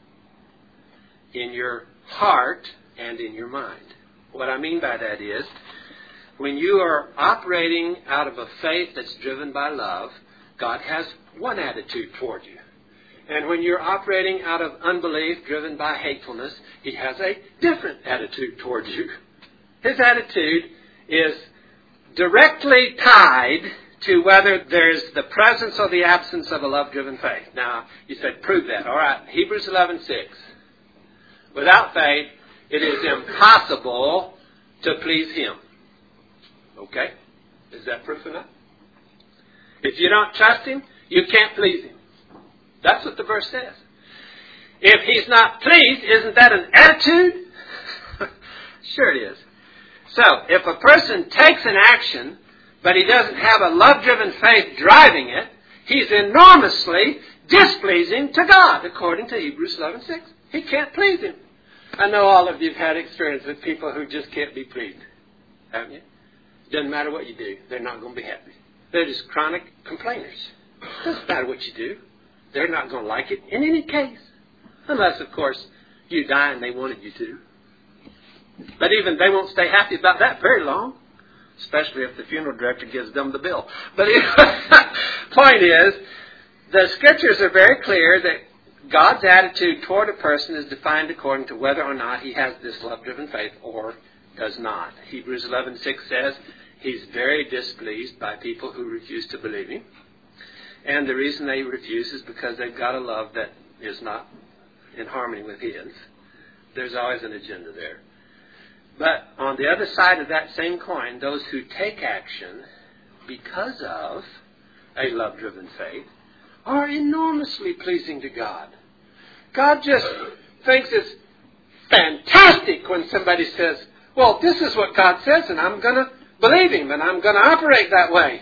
in your heart and in your mind. What I mean by that is, when you are operating out of a faith that's driven by love, God has one attitude toward you. And when you're operating out of unbelief driven by hatefulness, he has a different attitude toward you. His attitude is directly tied to whether there's the presence or the absence of a love-driven faith. Now, you said, prove that. All right, Hebrews 11:6. Without faith, it is impossible to please him. Okay? Is that proof enough? If you don't trust him, you can't please him. That's what the verse says. If he's not pleased, isn't that an attitude? Sure it is. So, if a person takes an action, but he doesn't have a love-driven faith driving it, he's enormously displeasing to God, according to Hebrews 11:6. He can't please him. I know all of you have had experience with people who just can't be pleased. Haven't you? Doesn't matter what you do, they're not going to be happy. They're just chronic complainers. Doesn't matter what you do. They're not going to like it in any case. Unless, of course, you die and they wanted you to. But even they won't stay happy about that very long. Especially if the funeral director gives them the bill. But the point is, the scriptures are very clear that God's attitude toward a person is defined according to whether or not he has this love-driven faith or does not. Hebrews 11:6 says he's very displeased by people who refuse to believe him. And the reason they refuse is because they've got a love that is not in harmony with his. There's always an agenda there. But on the other side of that same coin, those who take action because of a love-driven faith are enormously pleasing to God. God just thinks it's fantastic when somebody says, well, this is what God says, and I'm going to believe him, and I'm going to operate that way.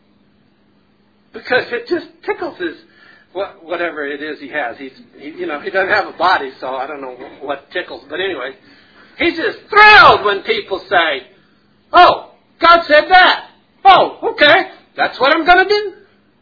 Because it just tickles his, whatever it is he has. He doesn't have a body, so I don't know what tickles. But anyway, he's just thrilled when people say, oh, God said that. Oh, okay, that's what I'm going to do.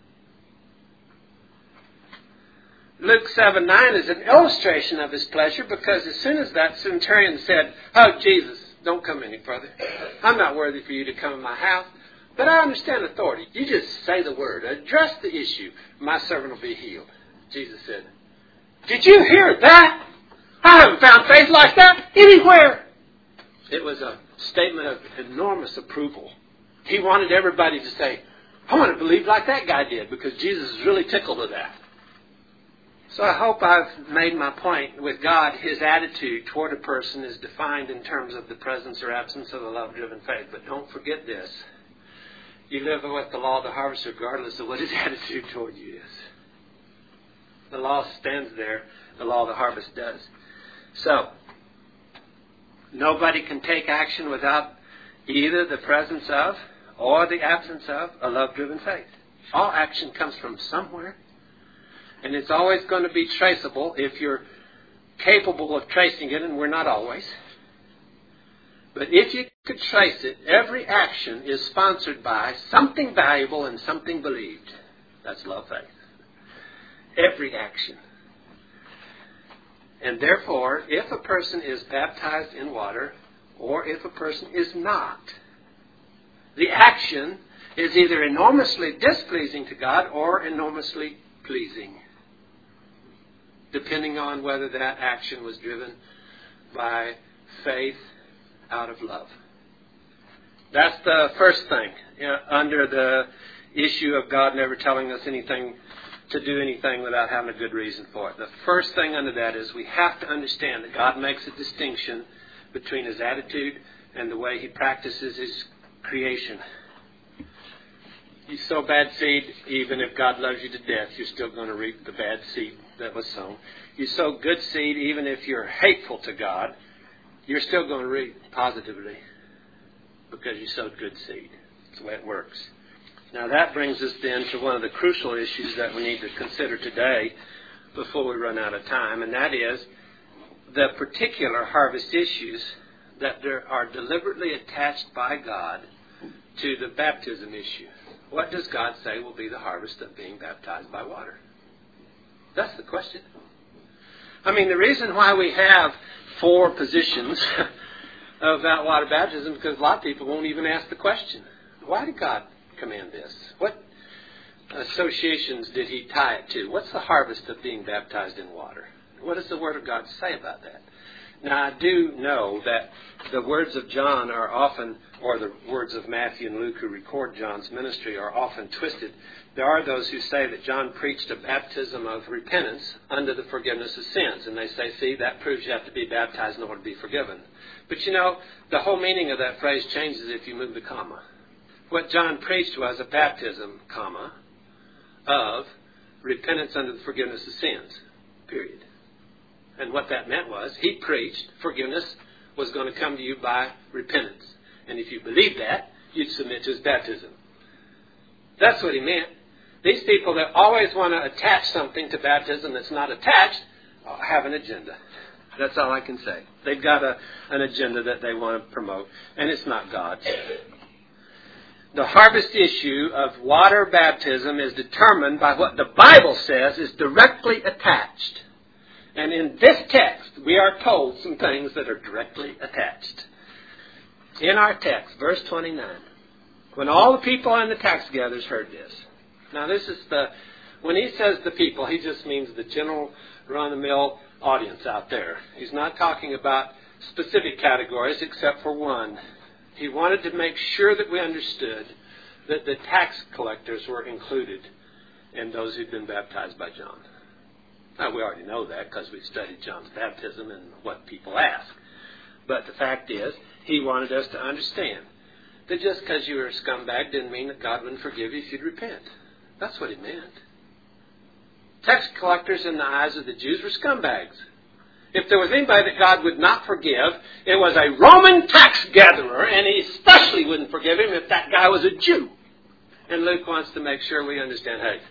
Luke 7:9 is an illustration of his pleasure, because as soon as that centurion said, oh, Jesus, don't come any further. I'm not worthy for you to come in my house. But I understand authority. You just say the word. Address the issue. My servant will be healed. Jesus said, did you hear that? I haven't found faith like that anywhere. It was a statement of enormous approval. He wanted everybody to say, I want to believe like that guy did, because Jesus is really tickled with that. So I hope I've made my point. With God, his attitude toward a person is defined in terms of the presence or absence of a love-driven faith. But don't forget this. You live with the law of the harvest regardless of what his attitude toward you is. The law stands there. The law of the harvest does. So, nobody can take action without either the presence of or the absence of a love-driven faith. All action comes from somewhere, and it's always going to be traceable if you're capable of tracing it, and we're not always. But if you could trace it, every action is sponsored by something valuable and something believed. That's love faith. Every action. And therefore, if a person is baptized in water, or if a person is not, the action is either enormously displeasing to God or enormously pleasing, depending on whether that action was driven by faith out of love. That's the first thing, under the issue of God never telling us anything to do anything without having a good reason for it. The first thing under that is we have to understand that God makes a distinction between His attitude and the way He practices His creation. You sow bad seed, even if God loves you to death, you're still going to reap the bad seed that was sown. You sow good seed, even if you're hateful to God, you're still going to reap positively because you sowed good seed. That's the way it works. Now that brings us then to one of the crucial issues that we need to consider today before we run out of time, and that is the particular harvest issues that are deliberately attached by God to the baptism issue. What does God say will be the harvest of being baptized by water? That's the question. I mean, the reason why we have 4 positions about water baptism is because a lot of people won't even ask the question. Why did God command this? What associations did He tie it to? What's the harvest of being baptized in water? What does the Word of God say about that? Now, I do know that the words of John are often, or the words of Matthew and Luke who record John's ministry, are often twisted. There are those who say that John preached a baptism of repentance under the forgiveness of sins. And they say, see, that proves you have to be baptized in order to be forgiven. But you know, the whole meaning of that phrase changes if you move the comma. What John preached was a baptism, comma, of repentance under the forgiveness of sins, period. And what that meant was, he preached forgiveness was going to come to you by repentance. And if you believe that, you'd submit to his baptism. That's what he meant. These people that always want to attach something to baptism that's not attached have an agenda. That's all I can say. They've got an agenda that they want to promote, and it's not God's. The harvest issue of water baptism is determined by what the Bible says is directly attached. And in this text, we are told some things that are directly attached. In our text, verse 29, when all the people and the tax gatherers heard this. Now this is when he says the people, he just means the general run-of-the-mill audience out there. He's not talking about specific categories except for one. He wanted to make sure that we understood that the tax collectors were included in those who'd been baptized by John. Now, we already know that because we've studied John's baptism and what people ask. But the fact is, he wanted us to understand that just because you were a scumbag didn't mean that God wouldn't forgive you if you'd repent. That's what he meant. Tax collectors in the eyes of the Jews were scumbags. If there was anybody that God would not forgive, it was a Roman tax gatherer, and he especially wouldn't forgive him if that guy was a Jew. And Luke wants to make sure we understand, hey,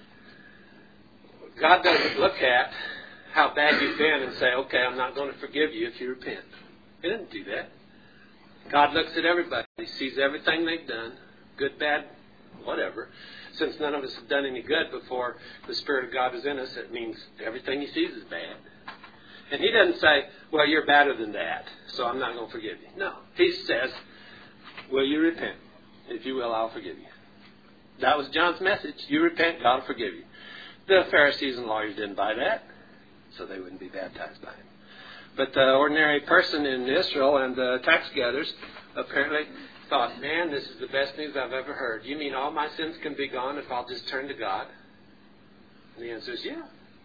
God doesn't look at how bad you've been and say, okay, I'm not going to forgive you if you repent. He didn't do that. God looks at everybody. He sees everything they've done, good, bad, whatever. Since none of us have done any good before the Spirit of God is in us, it means everything he sees is bad. And he doesn't say, well, you're better than that, so I'm not going to forgive you. No. He says, will you repent? If you will, I'll forgive you. That was John's message. You repent, God will forgive you. The Pharisees and lawyers didn't buy that, so they wouldn't be baptized by him. But the ordinary person in Israel and the tax gatherers apparently thought, man, this is the best news I've ever heard. You mean all my sins can be gone if I'll just turn to God? And the answer is, yeah.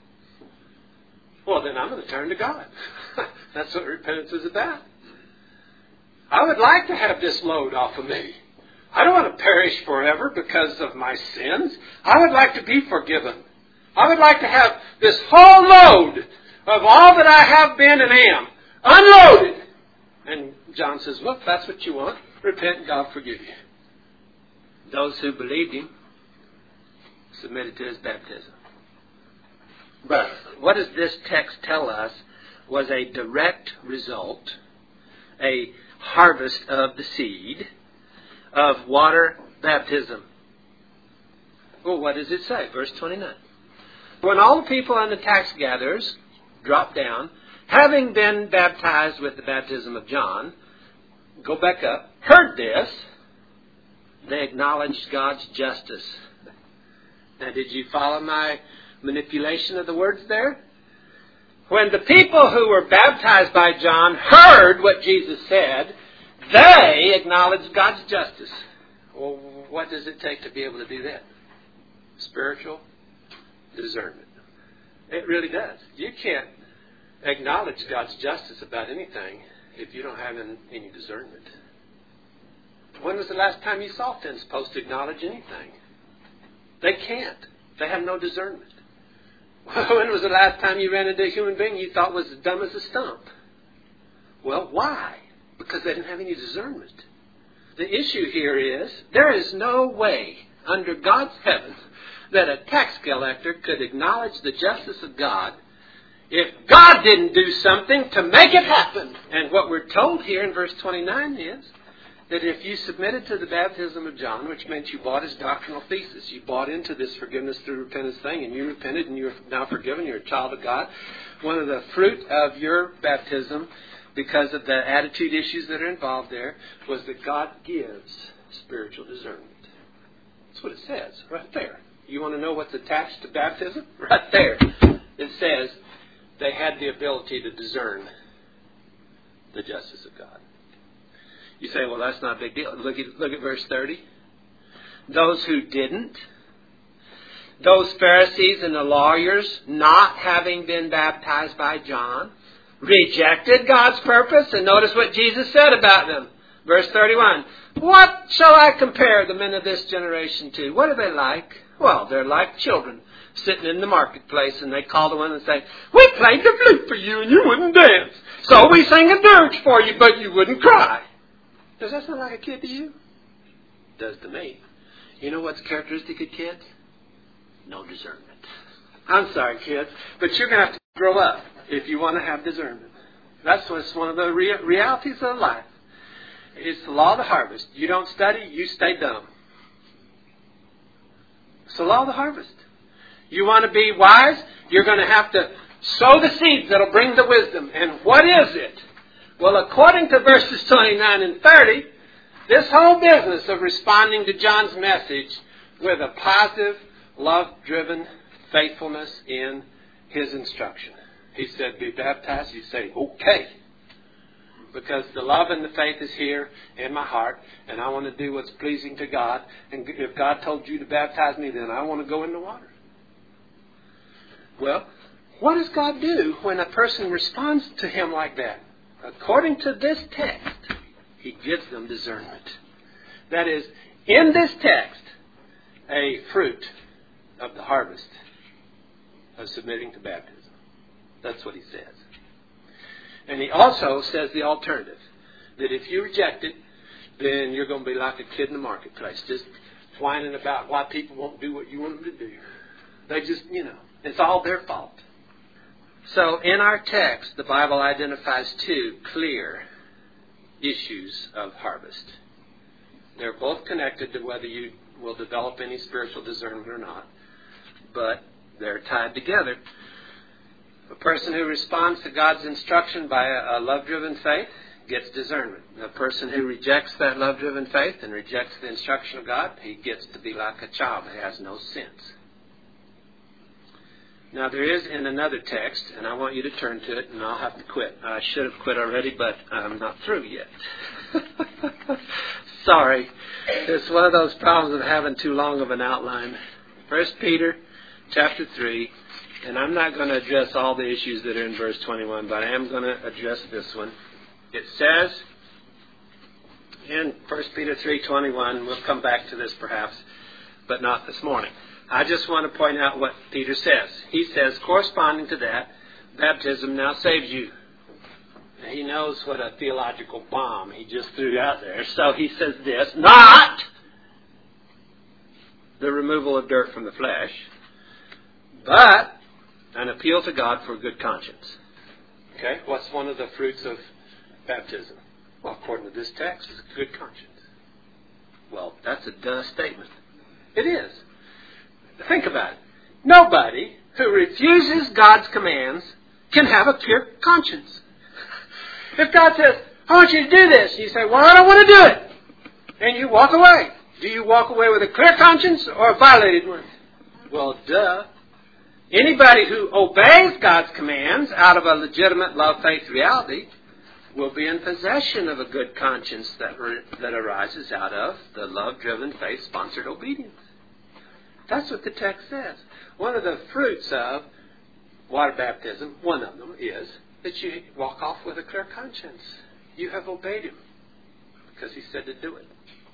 Well, then I'm going to turn to God. That's what repentance is about. I would like to have this load off of me. I don't want to perish forever because of my sins. I would like to be forgiven. I would like to have this whole load of all that I have been and am unloaded. And John says, well, if that's what you want, repent and God forgive you. Those who believed him submitted to his baptism. But what does this text tell us was a direct result, a harvest of the seed of water baptism? Well, what does it say? Verse 29. When all the people and the tax gatherers dropped down, having been baptized with the baptism of John, go back up, heard this, they acknowledged God's justice. Now, did you follow my manipulation of the words there? When the people who were baptized by John heard what Jesus said, they acknowledged God's justice. Well, what does it take to be able to do that? Spiritual discernment. It really does. You can't acknowledge God's justice about anything if you don't have any discernment. When was the last time you saw 10 supposed to acknowledge anything? They can't. They have no discernment. When was the last time you ran into a human being you thought was as dumb as a stump? Well, why? Because they didn't have any discernment. The issue here is there is no way under God's heaven that a tax collector could acknowledge the justice of God if God didn't do something to make it happen. And what we're told here in verse 29 is that if you submitted to the baptism of John, which meant you bought his doctrinal thesis, you bought into this forgiveness through repentance thing, and you repented and you're now forgiven, you're a child of God, one of the fruit of your baptism, because of the attitude issues that are involved there, was that God gives spiritual discernment. That's what it says right there. You want to know what's attached to baptism? Right there. It says they had the ability to discern the justice of God. You say, well, that's not a big deal. Look at verse 30. Those who didn't, those Pharisees and the lawyers, not having been baptized by John, rejected God's purpose. And notice what Jesus said about them. Verse 31. What shall I compare the men of this generation to? What are they like? Well, they're like children sitting in the marketplace, and they call the one and say, we played the flute for you and you wouldn't dance. So we sang a dirge for you, but you wouldn't cry. Does that sound like a kid to you? It does to me. You know what's characteristic of kids? No discernment. I'm sorry, kids, but you're going to have to grow up if you want to have discernment. That's what's one of the realities of life. It's the law of the harvest. You don't study, you stay dumb. It's the law of the harvest. You want to be wise, you're going to have to sow the seeds that'll bring the wisdom. And what is it? Well, according to verses 29 and 30, this whole business of responding to John's message with a positive, love-driven faithfulness in his instruction. He said, be baptized. You say, okay. Because the love and the faith is here in my heart, and I want to do what's pleasing to God. And if God told you to baptize me, then I want to go in the water. Well, what does God do when a person responds to him like that? According to this text, he gives them discernment. That is, in this text, a fruit of the harvest of submitting to baptism. That's what he says. And he also says the alternative, that if you reject it, then you're going to be like a kid in the marketplace, just whining about why people won't do what you want them to do. They just, it's all their fault. So in our text, the Bible identifies two clear issues of harvest. They're both connected to whether you will develop any spiritual discernment or not, but they're tied together. A person who responds to God's instruction by a love-driven faith gets discernment. A person who rejects that love-driven faith and rejects the instruction of God, he gets to be like a child that has no sense. Now, there is in another text, and I want you to turn to it, and I'll have to quit. I should have quit already, but I'm not through yet. Sorry. It's one of those problems of having too long of an outline. 1 Peter chapter 3, and I'm not going to address all the issues that are in verse 21, but I am going to address this one. It says in 1 Peter 3:21, we'll come back to this perhaps, but not this morning. I just want to point out what Peter says. He says, corresponding to that, baptism now saves you. he knows what a theological bomb he just threw out there. So he says this, not the removal of dirt from the flesh, but an appeal to God for a good conscience. Okay, what's one of the fruits of baptism? Well, according to this text, it's a good conscience. Well, that's a duh statement. It is. Think about it. Nobody who refuses God's commands can have a clear conscience. If God says, I want you to do this, you say, well, I don't want to do it. And you walk away. Do you walk away with a clear conscience or a violated one? Well, duh. Anybody who obeys God's commands out of a legitimate love, faith reality will be in possession of a good conscience that arises out of the love-driven, faith-sponsored obedience. That's what the text says. One of the fruits of water baptism, one of them is that you walk off with a clear conscience. You have obeyed Him because He said to do it.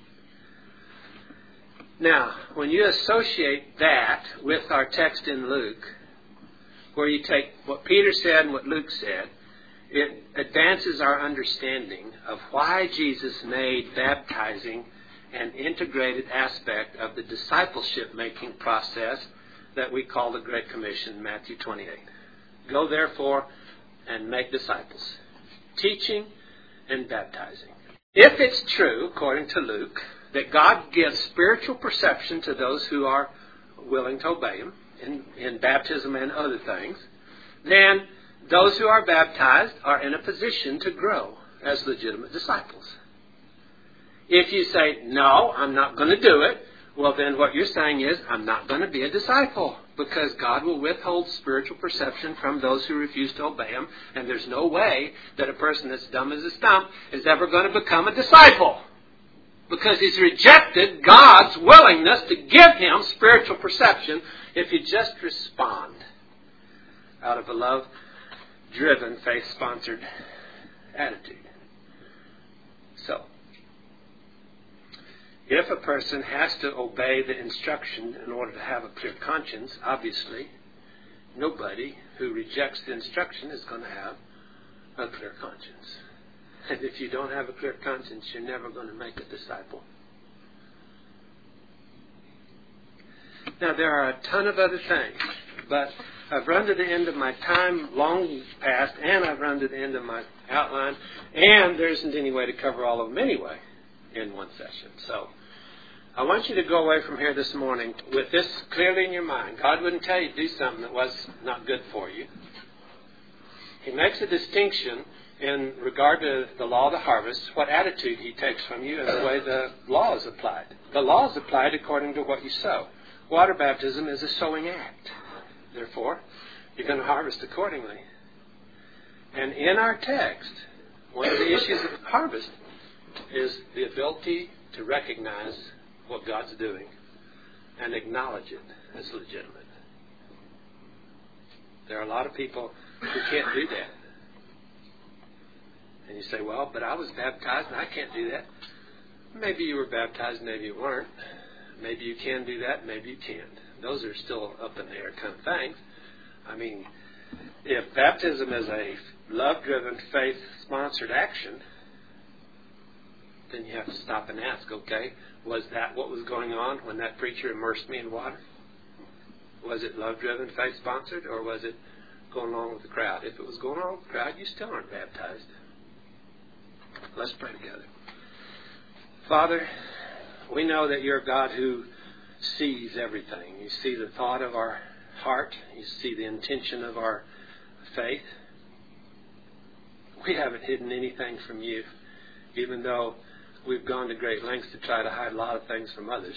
Now, when you associate that with our text in Luke, where you take what Peter said and what Luke said, it advances our understanding of why Jesus made baptizing an integrated aspect of the discipleship-making process that we call the Great Commission, Matthew 28. Go, therefore, and make disciples, teaching and baptizing. If it's true, according to Luke, that God gives spiritual perception to those who are willing to obey Him in baptism and other things, then those who are baptized are in a position to grow as legitimate disciples. If you say, no, I'm not going to do it, well then what you're saying is, I'm not going to be a disciple, because God will withhold spiritual perception from those who refuse to obey Him, and there's no way that a person that's dumb as a stump is ever going to become a disciple, because he's rejected God's willingness to give him spiritual perception if you just respond out of a love-driven, faith-sponsored attitude. So, if a person has to obey the instruction in order to have a clear conscience, obviously, nobody who rejects the instruction is going to have a clear conscience. And if you don't have a clear conscience, you're never going to make a disciple. Now, there are a ton of other things, but I've run to the end of my time long past, and I've run to the end of my outline, and there isn't any way to cover all of them anyway in one session. So, I want you to go away from here this morning with this clearly in your mind. God wouldn't tell you to do something that was not good for you. He makes a distinction in regard to the law of the harvest, what attitude He takes from you and the way the law is applied. The law is applied according to what you sow. Water baptism is a sowing act. Therefore, you're going to harvest accordingly. And in our text, one of the issues of harvest is the ability to recognize what God's doing and acknowledge it as legitimate. There are a lot of people who can't do that. And you say, well, but I was baptized and I can't do that. Maybe you were baptized, maybe you weren't. Maybe you can do that, maybe you can't. Those are still up in the air kind of things. I mean, if baptism is a love-driven, faith-sponsored action, then you have to stop and ask, okay, was that what was going on when that preacher immersed me in water? Was it love-driven, faith-sponsored, or was it going along with the crowd? If it was going along with the crowd, you still aren't baptized. Let's pray together. Father, we know that You're a God who sees everything. You see the thought of our heart. You see the intention of our faith. We haven't hidden anything from You, even though we've gone to great lengths to try to hide a lot of things from others.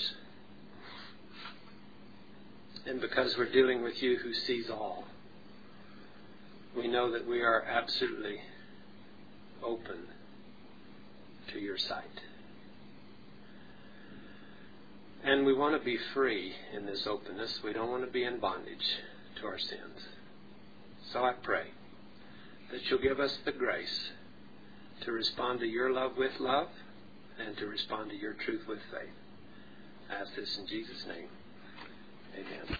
And because we're dealing with You who sees all, we know that we are absolutely open to Your sight. And we want to be free in this openness. We don't want to be in bondage to our sins. So I pray that You'll give us the grace to respond to Your love with love and to respond to Your truth with faith. I ask this in Jesus' name. Amen.